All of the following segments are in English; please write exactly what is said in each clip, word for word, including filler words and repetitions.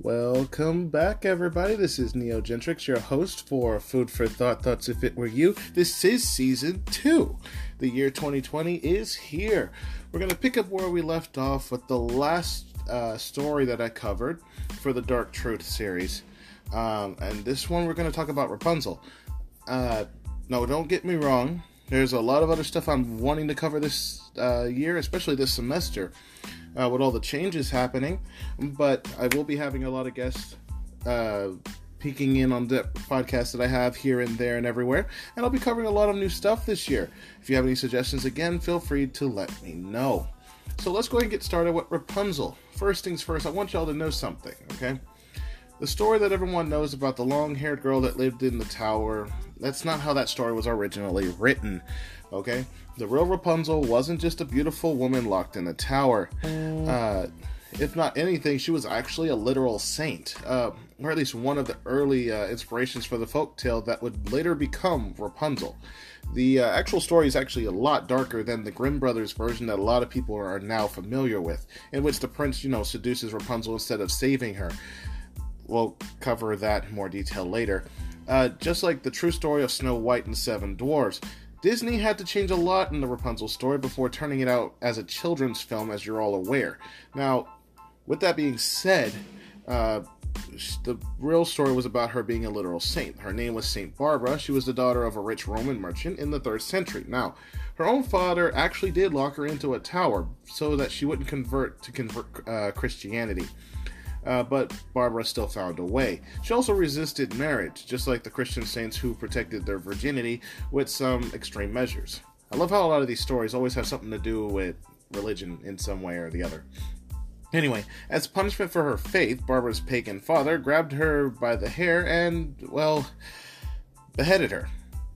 Welcome back, everybody. This is Neo Gentrix, your host for Food for Thought, Thoughts If It Were You. This is Season two. The year twenty twenty is here. We're going to pick up where we left off with the last uh, story that I covered for the Dark Truth series. Um, and this one, we're going to talk about Rapunzel. Uh, no, don't get me wrong. There's a lot of other stuff I'm wanting to cover this uh, year, especially this semester, uh, with all the changes happening. But I will be having a lot of guests uh, peeking in on the podcast that I have here and there and everywhere. And I'll be covering a lot of new stuff this year. If you have any suggestions, again, feel free to let me know. So let's go ahead and get started with Rapunzel. First things first, I want y'all to know something, okay? The story that everyone knows about the long-haired girl that lived in the tower, that's not how that story was originally written, okay? The real Rapunzel wasn't just a beautiful woman locked in a tower. Uh, if not anything, she was actually a literal saint, uh, or at least one of the early uh, inspirations for the folktale that would later become Rapunzel. The uh, actual story is actually a lot darker than the Grimm brothers version that a lot of people are now familiar with, in which the prince, you know, seduces Rapunzel instead of saving her. We'll cover that in more detail later. Uh, just like the true story of Snow White and the Seven Dwarfs, Disney had to change a lot in the Rapunzel story before turning it out as a children's film, as you're all aware. Now, with that being said, uh, the real story was about her being a literal saint. Her name was Saint Barbara. She was the daughter of a rich Roman merchant in the third century. Now, her own father actually did lock her into a tower so that she wouldn't convert to convert uh, Christianity. Uh, but Barbara still found a way. She also resisted marriage, just like the Christian saints who protected their virginity with some extreme measures. I love how a lot of these stories always have something to do with religion in some way or the other. Anyway, as punishment for her faith, Barbara's pagan father grabbed her by the hair and, well, beheaded her.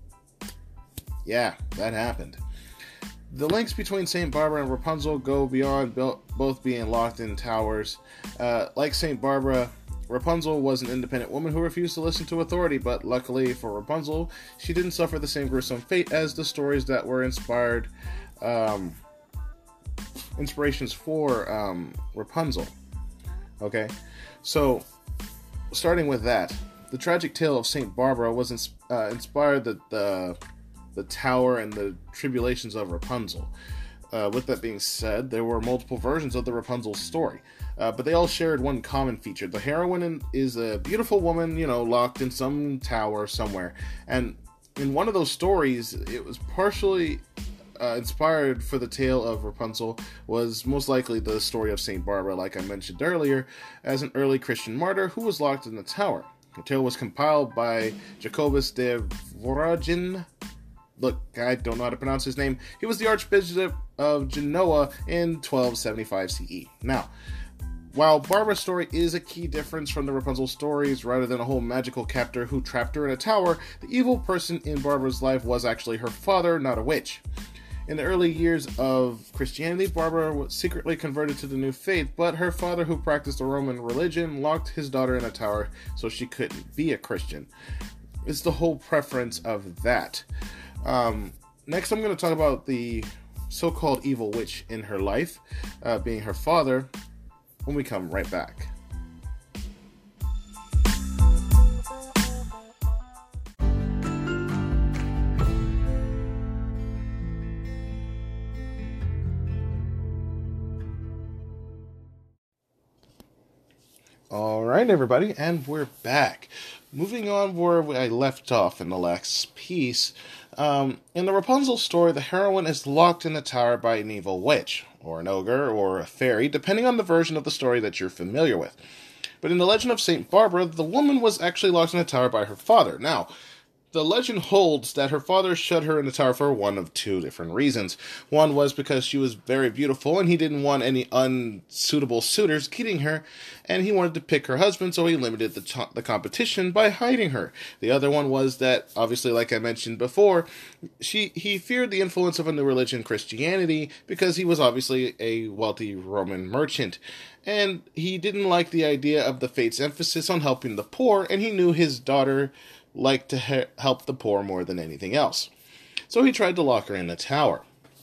Yeah, that happened. The links between Saint Barbara and Rapunzel go beyond both being locked in towers. Uh, like Saint Barbara, Rapunzel was an independent woman who refused to listen to authority, but luckily for Rapunzel, she didn't suffer the same gruesome fate as the stories that were inspired, um, inspirations for um, Rapunzel. Okay, so starting with that, the tragic tale of Saint Barbara was ins- uh, inspired the, the the tower and the tribulations of Rapunzel. Uh, with that being said, there were multiple versions of the Rapunzel story, uh, but they all shared one common feature. The heroine in, is a beautiful woman, you know, locked in some tower somewhere, and in one of those stories, it was partially uh, inspired for the tale of Rapunzel, was most likely the story of Saint Barbara, like I mentioned earlier, as an early Christian martyr who was locked in the tower. The tale was compiled by Jacobus de Voragine. Look, I don't know how to pronounce his name. He was the Archbishop of Genoa in twelve seventy-five C E. Now, while Barbara's story is a key difference from the Rapunzel stories, rather than a whole magical captor who trapped her in a tower, the evil person in Barbara's life was actually her father, not a witch. In the early years of Christianity, Barbara was secretly converted to the new faith, but her father, who practiced the Roman religion, locked his daughter in a tower so she couldn't be a Christian. It's the whole preference of that. Um, next, I'm going to talk about the so-called evil witch in her life, uh, being her father, when we come right back. Alright, everybody, and we're back. Moving on where I left off in the last piece, um, in the Rapunzel story, the heroine is locked in a tower by an evil witch, or an ogre, or a fairy, depending on the version of the story that you're familiar with. But in the legend of Saint Barbara, the woman was actually locked in a tower by her father. Now, the legend holds that her father shut her in the tower for one of two different reasons. One was because she was very beautiful and he didn't want any unsuitable suitors getting her, and he wanted to pick her husband, so he limited the, t- the competition by hiding her. The other one was that, obviously, like I mentioned before, she he feared the influence of a new religion, Christianity, because he was obviously a wealthy Roman merchant. And he didn't like the idea of the fate's emphasis on helping the poor, and he knew his daughter liked to he- help the poor more than anything else. So he tried to lock her in a tower.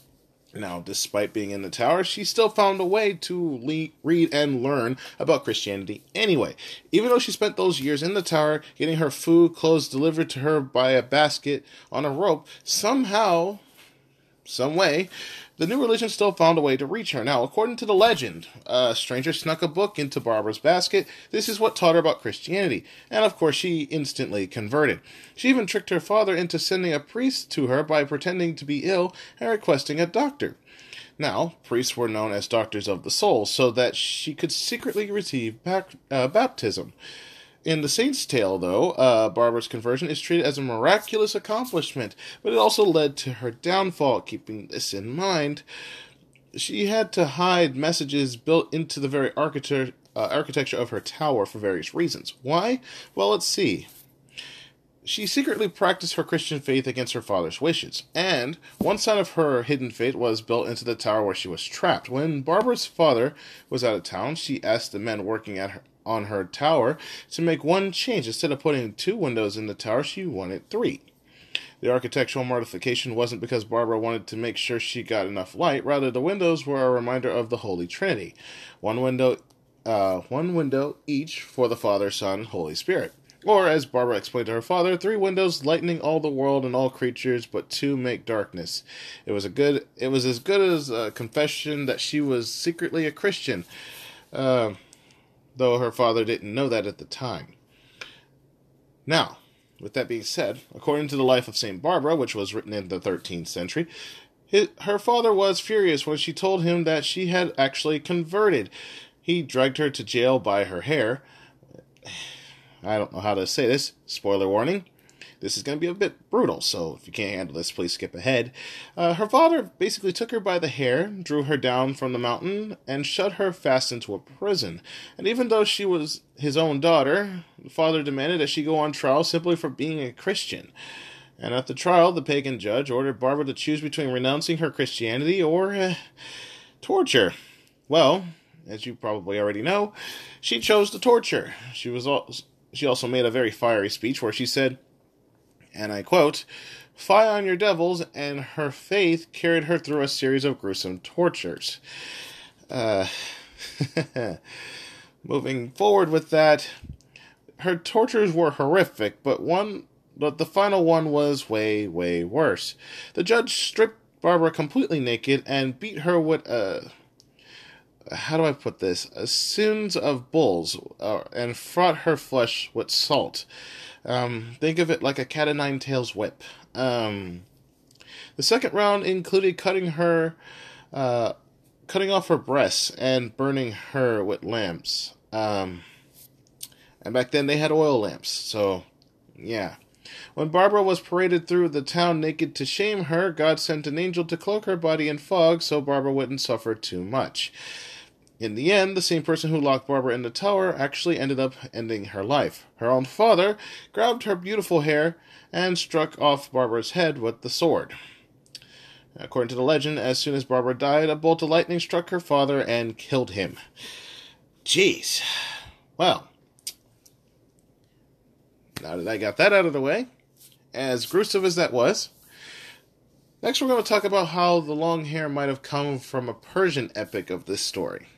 Now, despite being in the tower, she still found a way to le- read and learn about Christianity anyway. Even though she spent those years in the tower, getting her food, clothes delivered to her by a basket on a rope, somehow, some way, the new religion still found a way to reach her. Now, according to the legend, a stranger snuck a book into Barbara's basket. This is what taught her about Christianity. And of course, she instantly converted. She even tricked her father into sending a priest to her by pretending to be ill and requesting a doctor. Now, priests were known as doctors of the soul, so that she could secretly receive bac- uh, baptism. In The Saint's Tale, though, uh, Barbara's conversion is treated as a miraculous accomplishment, but it also led to her downfall. Keeping this in mind, she had to hide messages built into the very architecture, uh, architecture of her tower for various reasons. Why? Well, let's see. She secretly practiced her Christian faith against her father's wishes, and one side of her hidden faith was built into the tower where she was trapped. When Barbara's father was out of town, she asked the men working at her on her tower to make one change. Instead of putting two windows in the tower, she wanted three. The architectural modification wasn't because Barbara wanted to make sure she got enough light. Rather, the windows were a reminder of the Holy Trinity. One window, uh, one window each for the Father, Son, Holy Spirit. Or, as Barbara explained to her father, three windows lightening all the world and all creatures, but two make darkness. It was a good. It was as good as a confession that she was secretly a Christian. Uh, though her father didn't know that at the time. Now, with that being said, according to the life of Saint Barbara, which was written in the thirteenth century, his, her father was furious when she told him that she had actually converted. He dragged her to jail by her hair. I don't know how to say this. Spoiler warning. This is going to be a bit brutal, so if you can't handle this, please skip ahead. Uh, her father basically took her by the hair, drew her down from the mountain, and shut her fast into a prison. And even though she was his own daughter, the father demanded that she go on trial simply for being a Christian. And at the trial, the pagan judge ordered Barbara to choose between renouncing her Christianity or uh, torture. Well, as you probably already know, she chose the torture. She was al- she also made a very fiery speech where she said, and I quote, "Fie on your devils," and her faith carried her through a series of gruesome tortures. Uh, moving forward with that, her tortures were horrific, but one, but the final one was way, way worse. The judge stripped Barbara completely naked and beat her with a, how do I put this, a skins of bulls, uh, and fraught her flesh with salt. Um, think of it like a cat o' nine tails whip. Um, the second round included cutting her, uh, cutting off her breasts and burning her with lamps. Um, and back then they had oil lamps, so, yeah. When Barbara was paraded through the town naked to shame her, God sent an angel to cloak her body in fog so Barbara wouldn't suffer too much. In the end, the same person who locked Barbara in the tower actually ended up ending her life. Her own father grabbed her beautiful hair and struck off Barbara's head with the sword. According to the legend, as soon as Barbara died, a bolt of lightning struck her father and killed him. Jeez. Well, now that I got that out of the way, as gruesome as that was, next we're going to talk about how the long hair might have come from a Persian epic of this story.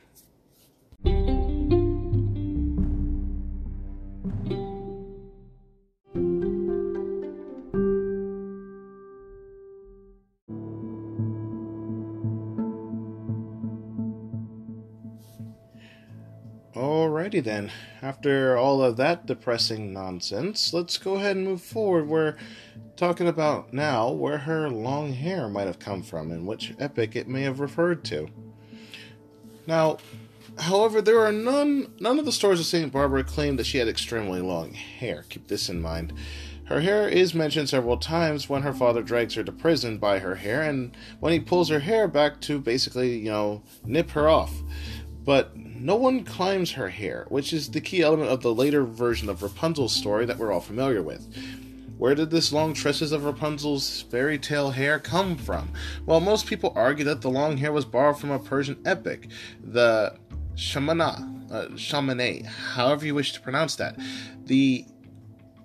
Alrighty then, after all of that depressing nonsense, let's go ahead and move forward. We're talking about now where her long hair might have come from and which epic it may have referred to. Now, however, there are none, none of the stories of Saint Barbara claim that she had extremely long hair. Keep this in mind. Her hair is mentioned several times when her father drags her to prison by her hair and when he pulls her hair back to basically, you know, nip her off. But no one climbs her hair, which is the key element of the later version of Rapunzel's story that we're all familiar with. Where did this long tresses of Rapunzel's fairy tale hair come from? Well, most people argue that the long hair was borrowed from a Persian epic, the Shamana, uh, Shamane, however you wish to pronounce that. The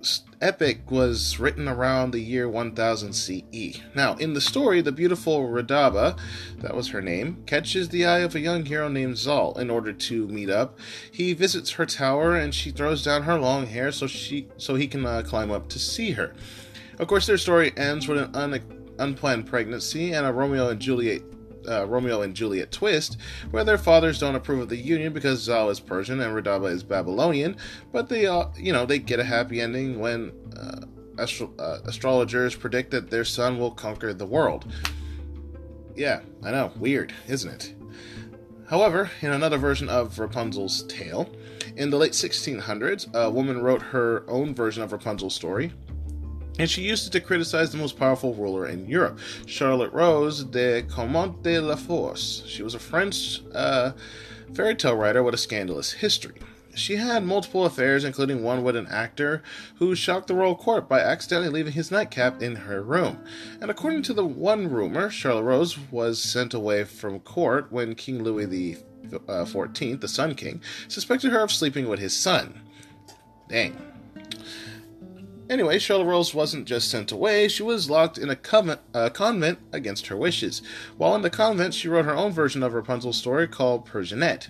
epic was written around the year one thousand C E. Now, in the story, the beautiful Radaba, that was her name, catches the eye of a young hero named Zal. In order to meet up, he visits her tower and she throws down her long hair so she so he can uh, climb up to see her. Of course, their story ends with an un- unplanned pregnancy and a Romeo and Juliet Uh, Romeo and Juliet twist, where their fathers don't approve of the union because Zal is Persian and Radaba is Babylonian, but they, uh, you know, they get a happy ending when uh, astro- uh, astrologers predict that their son will conquer the world. Yeah, I know, weird, isn't it? However, in another version of Rapunzel's tale, in the late sixteen hundreds, a woman wrote her own version of Rapunzel's story, and she used it to criticize the most powerful ruler in Europe, Charlotte Rose de Caumont de la Force. She was a French uh, fairy tale writer with a scandalous history. She had multiple affairs, including one with an actor who shocked the royal court by accidentally leaving his nightcap in her room. And according to the one rumor, Charlotte Rose was sent away from court when King Louis the fourteenth, the Sun King, suspected her of sleeping with his son. Dang. Anyway, Charlotte Rose wasn't just sent away, she was locked in a convent, uh, convent against her wishes. While in the convent, she wrote her own version of Rapunzel's story called Persianette.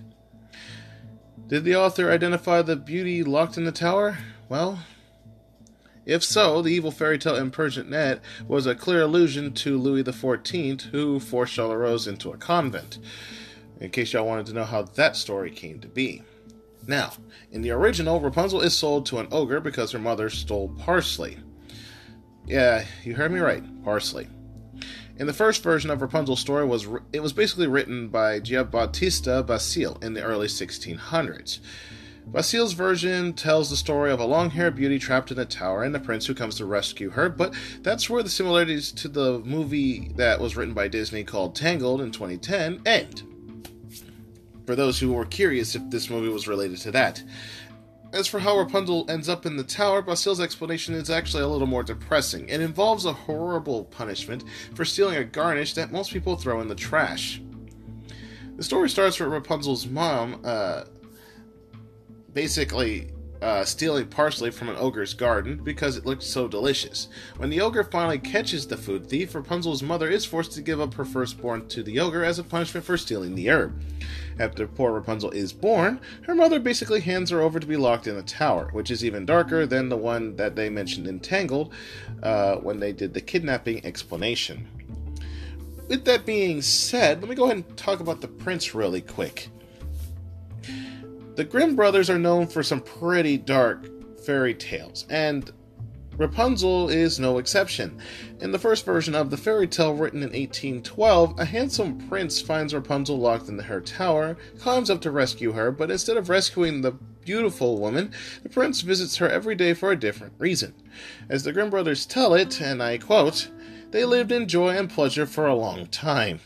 Did the author identify the beauty locked in the tower? Well, if so, the evil fairy tale in Persianette was a clear allusion to Louis the fourteenth, who forced Charlotte Rose into a convent. In case y'all wanted to know how that story came to be. Now, in the original, Rapunzel is sold to an ogre because her mother stole parsley. Yeah, you heard me right, parsley. In the first version of Rapunzel's story, was it was basically written by Giambattista Basile in the early sixteen hundreds. Basile's version tells the story of a long-haired beauty trapped in a tower and the prince who comes to rescue her, but that's where the similarities to the movie that was written by Disney called Tangled in twenty ten end. For those who were curious if this movie was related to that. As for how Rapunzel ends up in the tower, Basile's explanation is actually a little more depressing. It involves a horrible punishment for stealing a garnish that most people throw in the trash. The story starts with Rapunzel's mom, uh, basically uh, stealing parsley from an ogre's garden because it looked so delicious. When the ogre finally catches the food thief, Rapunzel's mother is forced to give up her firstborn to the ogre as a punishment for stealing the herb. After poor Rapunzel is born, her mother basically hands her over to be locked in a tower, which is even darker than the one that they mentioned in Tangled uh, when they did the kidnapping explanation. With that being said, let me go ahead and talk about the prince really quick. The Grimm brothers are known for some pretty dark fairy tales, and Rapunzel is no exception. In the first version of the fairy tale written in eighteen twelve, a handsome prince finds Rapunzel locked in her tower, climbs up to rescue her, but instead of rescuing the beautiful woman, the prince visits her every day for a different reason. As the Grimm brothers tell it, and I quote, "They lived in joy and pleasure for a long time."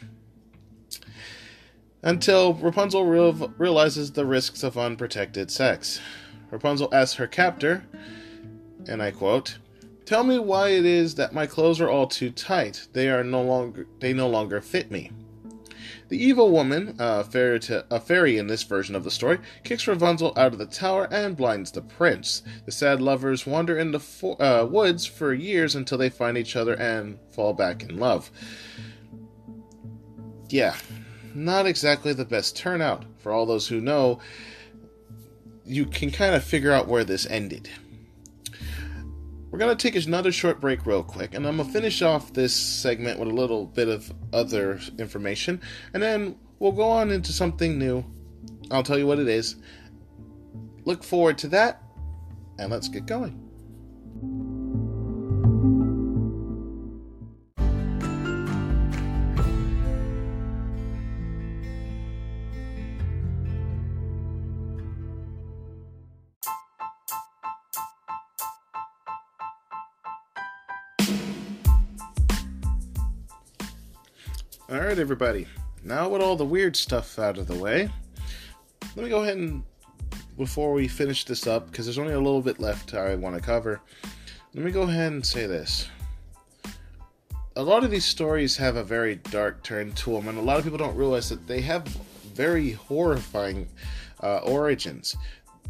Until Rapunzel real- realizes the risks of unprotected sex. Rapunzel asks her captor, and I quote, "Tell me why it is that my clothes are all too tight. They are no longer they no longer fit me." The evil woman, a fairy, to, a fairy in this version of the story, kicks Rapunzel out of the tower and blinds the prince. The sad lovers wander in the fo- uh, woods for years until they find each other and fall back in love. Yeah, not exactly the best turnout. For all those who know, you can kind of figure out where this ended. We're going to take another short break real quick, and I'm going to finish off this segment with a little bit of other information, and then we'll go on into something new. I'll tell you what it is. Look forward to that, and let's get going. Alright everybody, now with all the weird stuff out of the way, let me go ahead and, before we finish this up, because there's only a little bit left I want to cover, let me go ahead and say this. A lot of these stories have a very dark turn to them, and a lot of people don't realize that they have very horrifying uh, origins.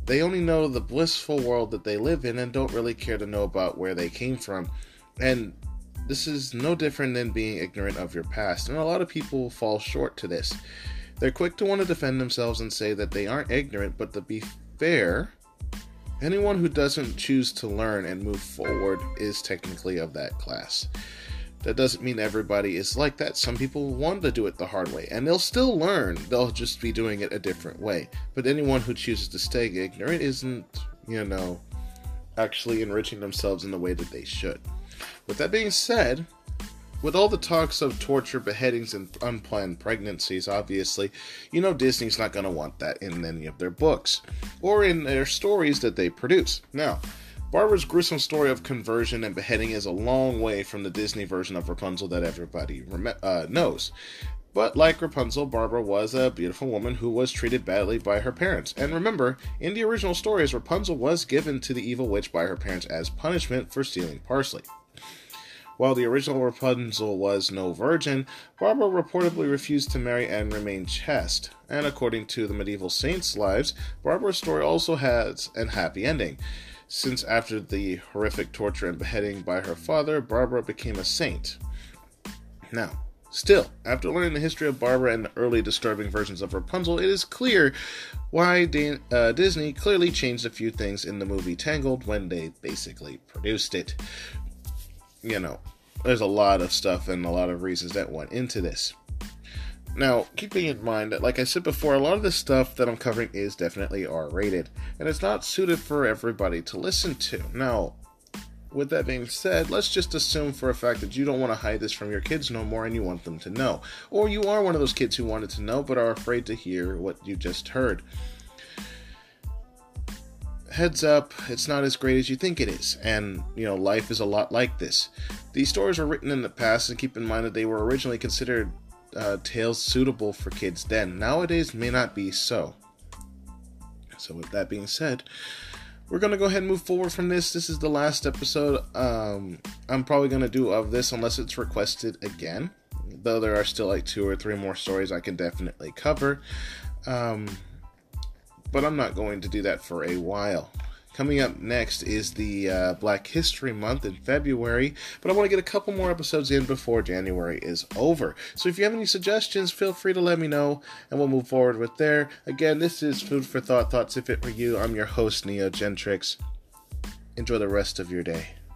They only know the blissful world that they live in and don't really care to know about where they came from. And this is no different than being ignorant of your past, and a lot of people fall short to this. They're quick to want to defend themselves and say that they aren't ignorant, but to be fair, anyone who doesn't choose to learn and move forward is technically of that class. That doesn't mean everybody is like that. Some people want to do it the hard way, and they'll still learn. They'll just be doing it a different way. But anyone who chooses to stay ignorant isn't, you know, actually enriching themselves in the way that they should. With that being said, with all the talks of torture, beheadings, and unplanned pregnancies, obviously, you know Disney's not going to want that in any of their books or in their stories that they produce. Now, Barbara's gruesome story of conversion and beheading is a long way from the Disney version of Rapunzel that everybody rem- uh, knows. But like Rapunzel, Barbara was a beautiful woman who was treated badly by her parents. And remember, in the original stories, Rapunzel was given to the evil witch by her parents as punishment for stealing parsley. While the original Rapunzel was no virgin, Barbara reportedly refused to marry and remained chaste. And according to the medieval saints' lives, Barbara's story also has an happy ending, since after the horrific torture and beheading by her father, Barbara became a saint. Now, still, after learning the history of Barbara and the early disturbing versions of Rapunzel, it is clear why Dan- uh, Disney clearly changed a few things in the movie Tangled when they basically produced it. You know, there's a lot of stuff and a lot of reasons that went into this. Now, keeping in mind that, like I said before, a lot of the stuff that I'm covering is definitely R-rated, and it's not suited for everybody to listen to. Now, with that being said, let's just assume for a fact that you don't want to hide this from your kids no more and you want them to know. Or you are one of those kids who wanted to know but are afraid to hear what you just heard. Heads up, it's not as great as you think it is, and, you know, life is a lot like this. These stories were written in the past, and keep in mind that they were originally considered uh, tales suitable for kids then. Nowadays, may not be so. So with that being said, we're going to go ahead and move forward from this. This is the last episode um, I'm probably going to do of this, unless it's requested again. Though there are still like two or three more stories I can definitely cover. Um... But I'm not going to do that for a while. Coming up next is the uh, Black History Month in February, but I want to get a couple more episodes in before January is over. So if you have any suggestions, feel free to let me know, and we'll move forward with there. Again, this is Food for Thought, Thoughts If It Were You. I'm your host, Neo Gentrix. Enjoy the rest of your day.